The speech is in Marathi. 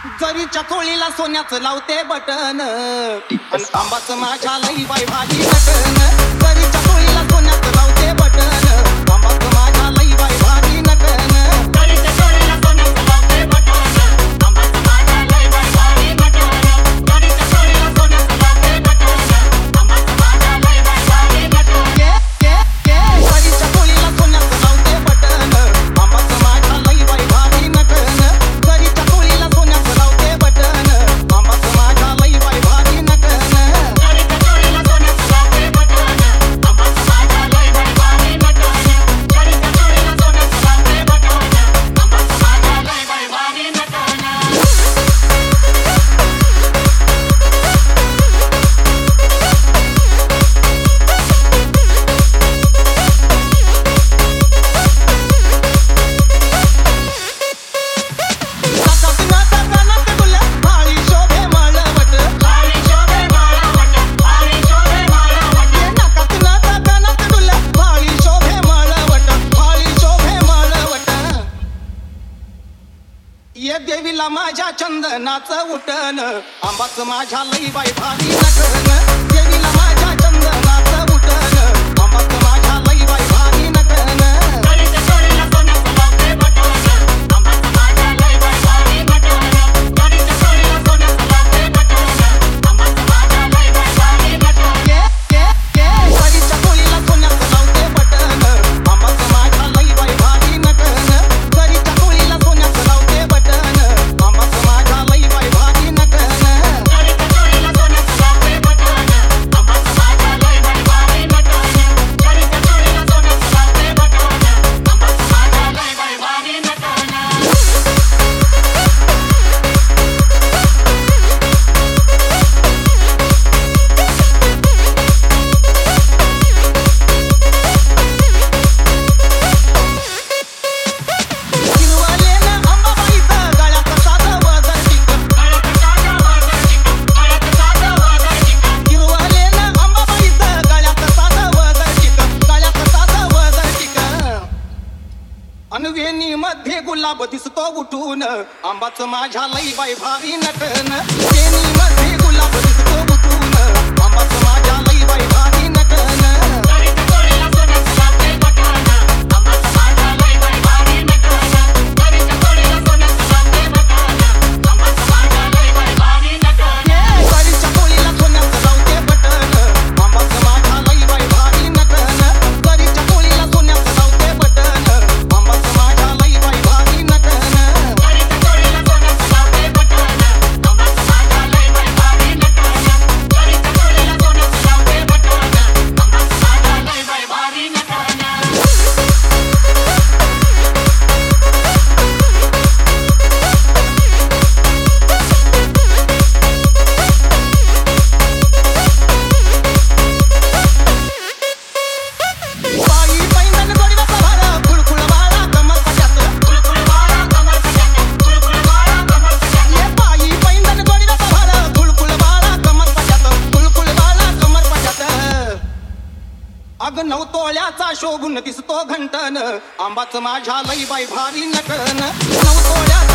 जरीच्या चोळीला सोन्याचं लावते बटन आणि आंबाचं माझ्या लई बाई भारी नटन. जरीच्या चोळीला सोन्याचं लावते बटन आंबाचं माझ्या लई बाई भारी नटन. जरीच्या चोळीला सोन्याचं लावते बटन आंबाचं माझ्या लई बाई भारी नटन. जरीच्या चोळीला सोन्याचं लावते बटन आंबाचं माझ्या लई बाई भारी नटन. जरीच्या चोळीला सोन्याचं लावते बटन आंबाचं माझ्या लई बाई भारी नटन. जरीच्या चोळीला सोन्याचं लावते बटन आंबाचं माझ्या लई बाई भारी नटन. जरीच्या चोळीला सोन्याचं लावते बटन आंबाचं माझ्या लई बाई भारी नटन. जरीच्या चोळीला सोन्याचं लावते बटन आंबाचं माझ्या लई बाई भारी नटन. भाळी शोभे माळवट भारी शोभे माळवट भारी शोभे माळवट. भाळी शोभे माळवट भाळी शोभे माळवट. ये देवीला माझ्या चंदनाचं उटन आंबाचं माझ्या लई बाई भारी नटन. देवीला माझ्या चंदनाचं उटन आंबाचं माझ्या लई बाई भारी नटन. जरीच्या चोळीला सोन्याचं लावते बटन आंबाचं माझ्या लई बाई भारी नटन. जरीच्या चोळीला सोन्याचं लावते बटन आंबाचं माझ्या लई बाई भारी नटन. जरीच्या चोळीला सोन्याचं लावते बटन आंबाचं माझ्या लई बाई भारी नटन. जरीच्या चोळीला सोन्याचं लावते बटन आंबाचं माझ्या लई बाई भारी नटन. जरीच्या चोळीला सोन्याचं लावते बटन आंबाचं माझ्या लई बाई भारी नटन. जरीच्या चोळीला सोन्याचं लावते बटन आंबाचं माझ्या लई बाई भारी नटन. हिरवलेलं अंबाबाईचं गळ्यात साधं वजर टिकन. गळ्यात साधं वजर टिकन. गळ्यात साधं वजर टिकन. हिरवलेलं अंबाबाईचं गळ्यात साधं वजर टिकन. गळ्यात साधं वजर टिकन. अन वेणीमध्ये गुलाब दिसतो उठून आंबाचं माझ्या लई बाई भारी नटन. वेणीमध्ये गुलाब दिसतो उठून आंबाचं माझ्या लई बाई भारी नटन. जरीच्या चोळीला सोन्याचं लावते बटन आंबाचं माझ्या लई बाई भारी नटन. जरीच्या चोळीला सोन्याचं लावते बटन आंबाचं माझ्या लई बाई भारी नटन. जरीच्या चोळीला सोन्याचं लावते बटन आंबाचं माझ्या लई बाई भारी नटन. जरीच्या चोळीला सोन्याचं लावते बटन आंबाचं माझ्या लई बाई भारी नटन. जरीच्या चोळीला सोन्याचं लावते बटन आंबाचं माझ्या लई बाई भारी नटन. जरीच्या चोळीला सोन्याचं लावते बटन आंबाचं माझ्या लई बाई भारी नटन. बाई पैंजण जोडीला सभारा खुळखुळ बाळा कमर पट्यात. कुळकुळ बाळा कमर पट्यात. कुळकुळ बाळा कमर पट्यात. ये बाई पैंजण जोडीला सभारा खुळखुळ बाळा कमर पट्यात. खुळखुळ बाळा कमर पट्यात. अग 9 तोळ्याचा शोभून दिसतो घंटन आंबाचं माझ्या लई बाई भारी नटन. 9 तोळ्याचा